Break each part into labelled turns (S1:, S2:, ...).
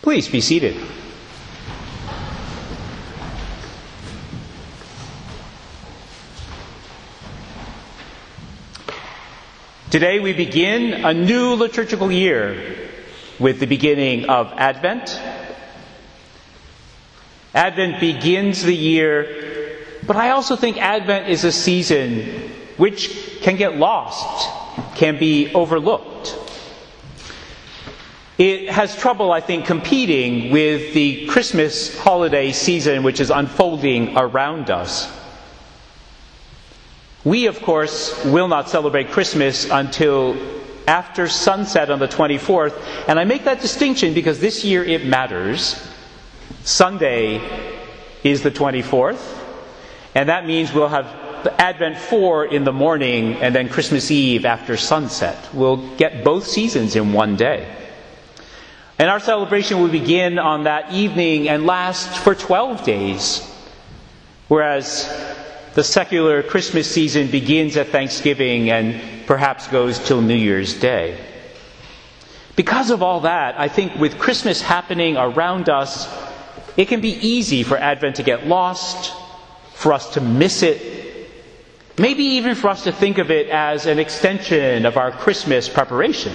S1: Please be seated. Today we begin a new liturgical year with the beginning of Advent. Advent begins the year, but I also think Advent is a season which can get lost, can be overlooked. It has trouble, I think, competing with the Christmas holiday season which is unfolding around us. We, of course, will not celebrate Christmas until after sunset on the 24th, and I make that distinction because this year it matters. Sunday is the 24th, and that means we'll have Advent 4 in the morning and then Christmas Eve after sunset. We'll get both seasons in one day. And our celebration will begin on that evening and last for 12 days, whereas the secular Christmas season begins at Thanksgiving and perhaps goes till New Year's Day. Because of all that, I think with Christmas happening around us, it can be easy for Advent to get lost, for us to miss it, maybe even for us to think of it as an extension of our Christmas preparation.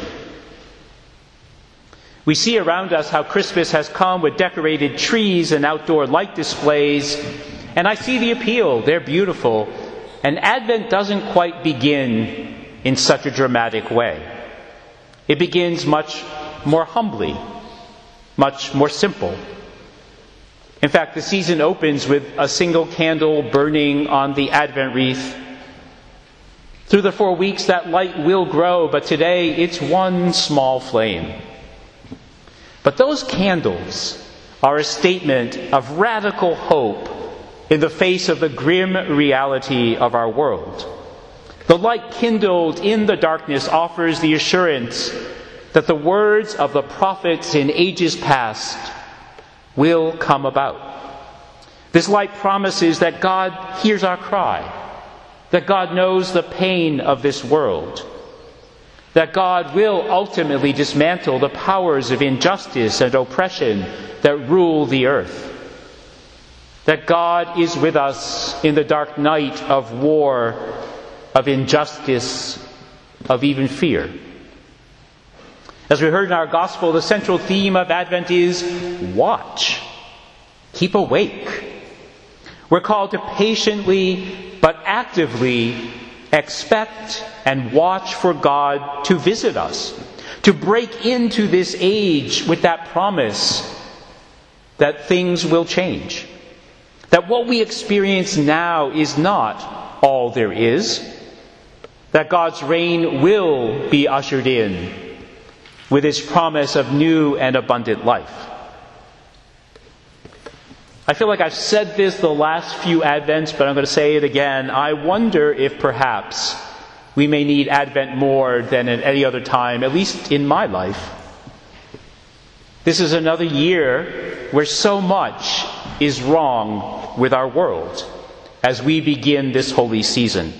S1: We see around us how Christmas has come with decorated trees and outdoor light displays, and I see the appeal. They're beautiful. And Advent doesn't quite begin in such a dramatic way. It begins much more humbly, much more simple. In fact, the season opens with a single candle burning on the Advent wreath. Through the 4 weeks, that light will grow, but today it's one small flame. But those candles are a statement of radical hope in the face of the grim reality of our world. The light kindled in the darkness offers the assurance that the words of the prophets in ages past will come about. This light promises that God hears our cry, that God knows the pain of this world, that God will ultimately dismantle the powers of injustice and oppression that rule the earth, that God is with us in the dark night of war, of injustice, of even fear. As we heard in our Gospel, the central theme of Advent is watch. Keep awake. We're called to patiently but actively expect and watch for God to visit us, to break into this age with that promise that things will change, that what we experience now is not all there is, that God's reign will be ushered in with His promise of new and abundant life. I feel like I've said this the last few Advents, but I'm going to say it again. I wonder if perhaps we may need Advent more than at any other time, at least in my life. This is another year where so much is wrong with our world as we begin this holy season.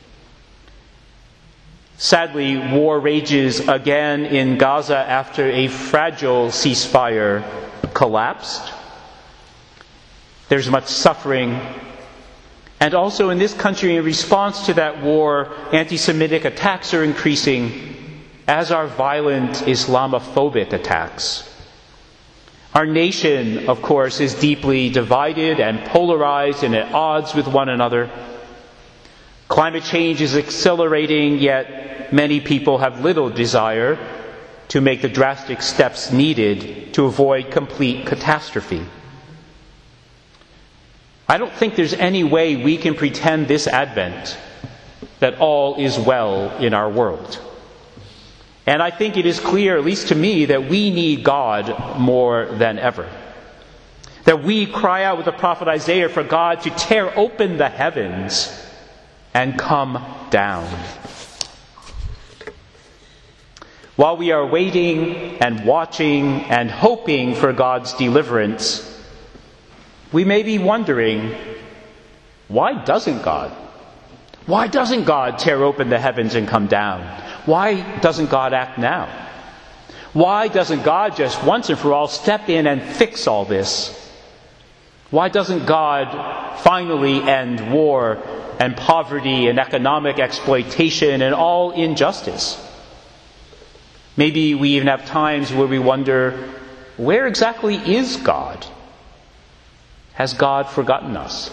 S1: Sadly, war rages again in Gaza after a fragile ceasefire collapsed. There's much suffering. And also in this country, in response to that war, anti-Semitic attacks are increasing, as are violent Islamophobic attacks. Our nation, of course, is deeply divided and polarized and at odds with one another. Climate change is accelerating, yet many people have little desire to make the drastic steps needed to avoid complete catastrophe. I don't think there's any way we can pretend this Advent that all is well in our world. And I think it is clear, at least to me, that we need God more than ever. That we cry out with the prophet Isaiah for God to tear open the heavens and come down. While we are waiting and watching and hoping for God's deliverance, we may be wondering, why doesn't God? Why doesn't God tear open the heavens and come down? Why doesn't God act now? Why doesn't God just once and for all step in and fix all this? Why doesn't God finally end war and poverty and economic exploitation and all injustice? Maybe we even have times where we wonder, where exactly is God? Has God forgotten us?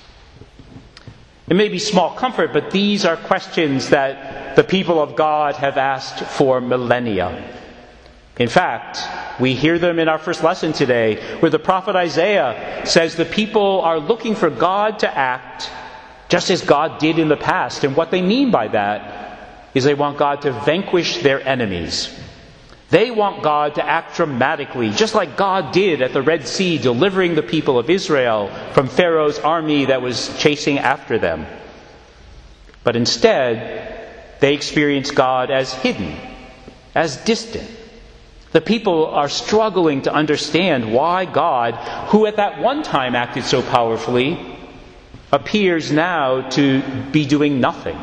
S1: It may be small comfort, but these are questions that the people of God have asked for millennia. In fact, we hear them in our first lesson today, where the prophet Isaiah says the people are looking for God to act just as God did in the past. And what they mean by that is they want God to vanquish their enemies. They want God to act dramatically, just like God did at the Red Sea, delivering the people of Israel from Pharaoh's army that was chasing after them. But instead, they experience God as hidden, as distant. The people are struggling to understand why God, who at that one time acted so powerfully, appears now to be doing nothing.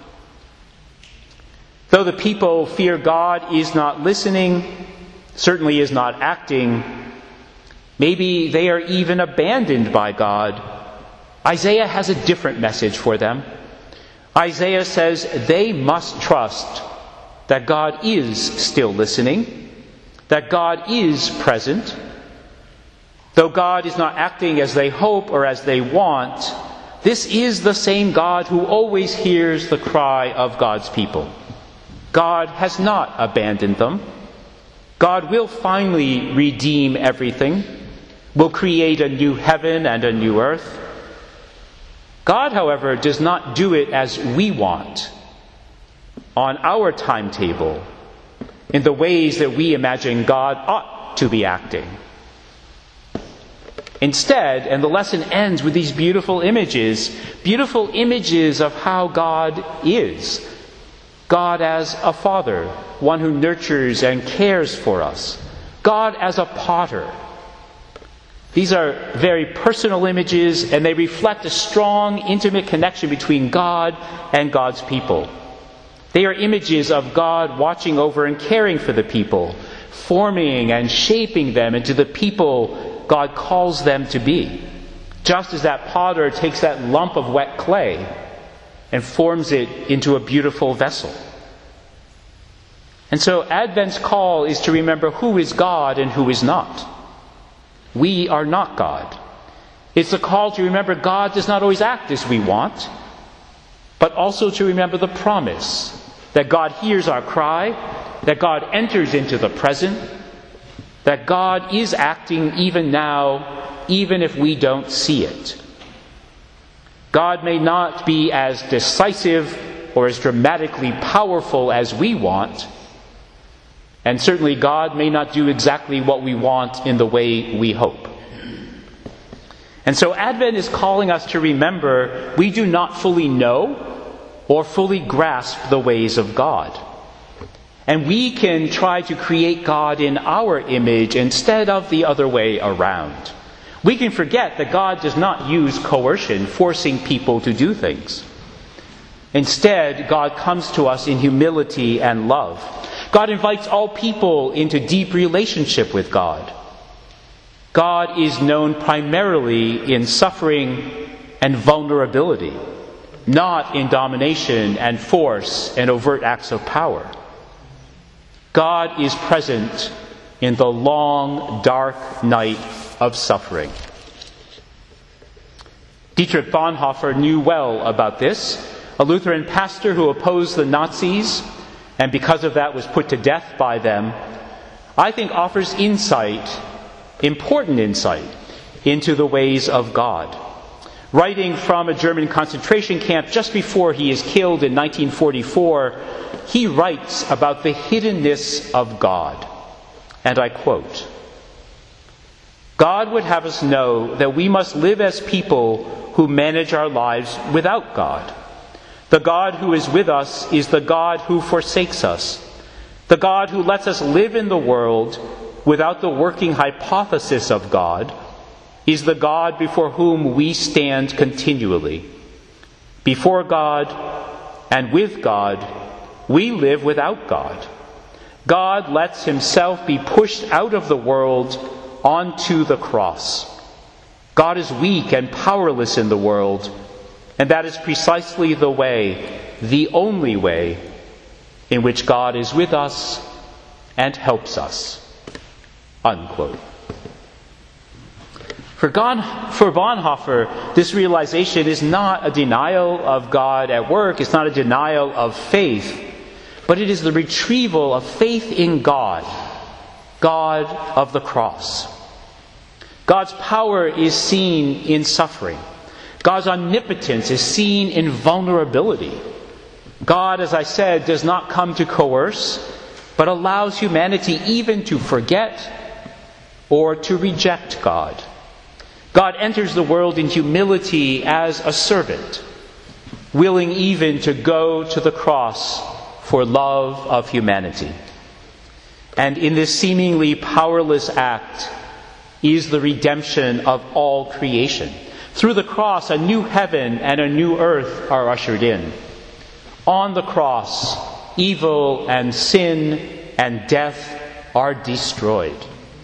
S1: Though the people fear God is not listening, certainly is not acting, maybe they are even abandoned by God, Isaiah has a different message for them. Isaiah says they must trust that God is still listening, that God is present. Though God is not acting as they hope or as they want, this is the same God who always hears the cry of God's people. God has not abandoned them. God will finally redeem everything, will create a new heaven and a new earth. God, however, does not do it as we want, on our timetable, in the ways that we imagine God ought to be acting. Instead, and the lesson ends with these beautiful images of how God is. God as a father, one who nurtures and cares for us. God as a potter. These are very personal images, and they reflect a strong, intimate connection between God and God's people. They are images of God watching over and caring for the people, forming and shaping them into the people God calls them to be. Just as that potter takes that lump of wet clay and forms it into a beautiful vessel. And so Advent's call is to remember who is God and who is not. We are not God. It's a call to remember God does not always act as we want, but also to remember the promise that God hears our cry, that God enters into the present, that God is acting even now, even if we don't see it. God may not be as decisive or as dramatically powerful as we want, and certainly God may not do exactly what we want in the way we hope. And so Advent is calling us to remember we do not fully know or fully grasp the ways of God. And we can try to create God in our image instead of the other way around. We can forget that God does not use coercion, forcing people to do things. Instead, God comes to us in humility and love. God invites all people into deep relationship with God. God is known primarily in suffering and vulnerability, not in domination and force and overt acts of power. God is present in the long, dark night of suffering. Dietrich Bonhoeffer knew well about this, a Lutheran pastor who opposed the Nazis and because of that was put to death by them. I think offers insight, important insight, into the ways of God. Writing from a German concentration camp just before he is killed in 1944, he writes about the hiddenness of God. And I quote, "God would have us know that we must live as people who manage our lives without God. The God who is with us is the God who forsakes us. The God who lets us live in the world without the working hypothesis of God is the God before whom we stand continually. Before God and with God, we live without God. God lets himself be pushed out of the world onto the cross. God is weak and powerless in the world, and that is precisely the way, the only way, in which God is with us and helps us." Unquote. For Bonhoeffer, this realization is not a denial of God at work, it's not a denial of faith, but it is the retrieval of faith in God, God of the cross. God's power is seen in suffering. God's omnipotence is seen in vulnerability. God, as I said, does not come to coerce, but allows humanity even to forget or to reject God. God enters the world in humility as a servant, willing even to go to the cross for love of humanity. And in this seemingly powerless act is the redemption of all creation. Through the cross, a new heaven and a new earth are ushered in. On the cross, evil and sin and death are destroyed.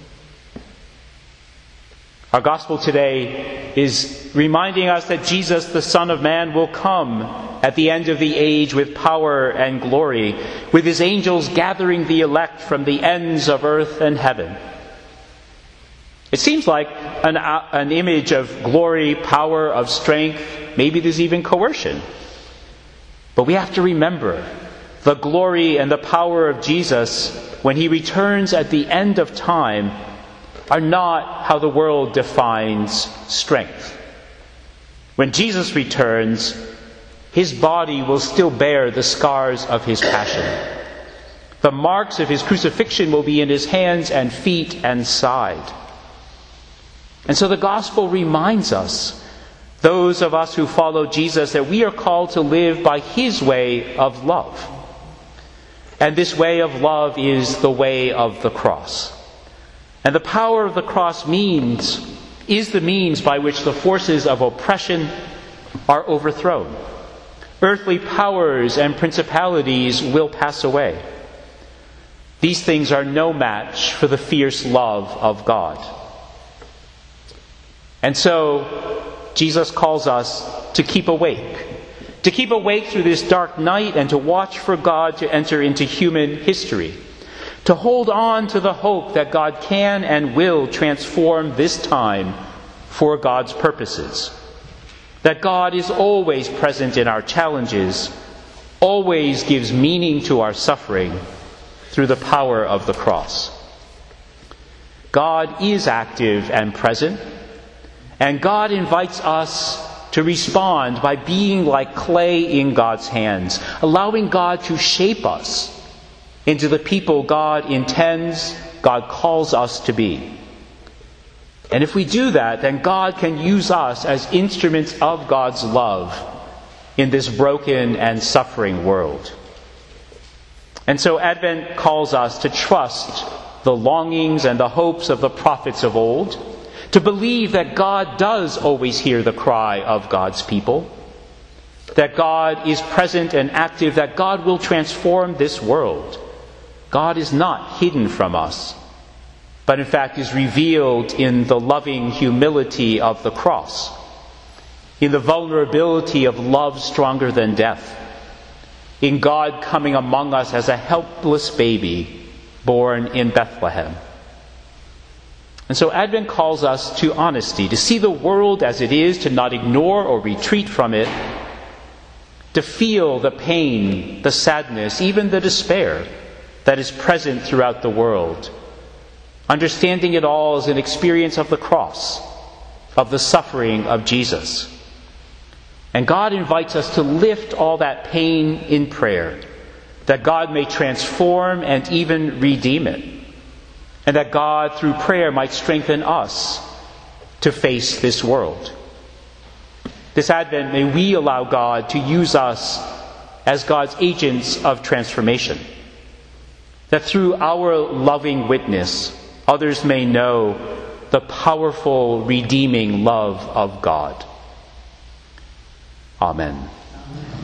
S1: Our gospel today is reminding us that Jesus, the Son of Man, will come at the end of the age with power and glory, with his angels gathering the elect from the ends of earth and heaven. It seems like an image of glory, power, of strength. Maybe there's even coercion. But we have to remember the glory and the power of Jesus when he returns at the end of time are not how the world defines strength. When Jesus returns, his body will still bear the scars of his passion. The marks of his crucifixion will be in his hands and feet and side. And so the gospel reminds us, those of us who follow Jesus, that we are called to live by his way of love. And this way of love is the way of the cross. And the power of the cross is the means by which the forces of oppression are overthrown. Earthly powers and principalities will pass away. These things are no match for the fierce love of God. And so, Jesus calls us to keep awake through this dark night and to watch for God to enter into human history. To hold on to the hope that God can and will transform this time for God's purposes. That God is always present in our challenges, always gives meaning to our suffering through the power of the cross. God is active and present, and God invites us to respond by being like clay in God's hands, allowing God to shape us into the people God intends, God calls us to be. And if we do that, then God can use us as instruments of God's love in this broken and suffering world. And so Advent calls us to trust the longings and the hopes of the prophets of old, to believe that God does always hear the cry of God's people, that God is present and active, that God will transform this world. God is not hidden from us, but in fact is revealed in the loving humility of the cross, in the vulnerability of love stronger than death, in God coming among us as a helpless baby born in Bethlehem. And so Advent calls us to honesty, to see the world as it is, to not ignore or retreat from it, to feel the pain, the sadness, even the despair that is present throughout the world, understanding it all as an experience of the cross, of the suffering of Jesus. And God invites us to lift all that pain in prayer, that God may transform and even redeem it, and that God, through prayer, might strengthen us to face this world. This Advent, may we allow God to use us as God's agents of transformation, that through our loving witness, others may know the powerful, redeeming love of God. Amen.